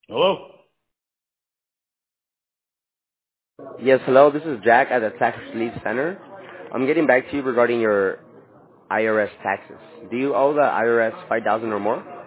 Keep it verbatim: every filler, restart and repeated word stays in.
Hello? Yes, hello. This is Jack at the Tax Relief Center. I'm getting back to you regarding your I R S taxes. Do you owe the I R S five thousand dollars or more?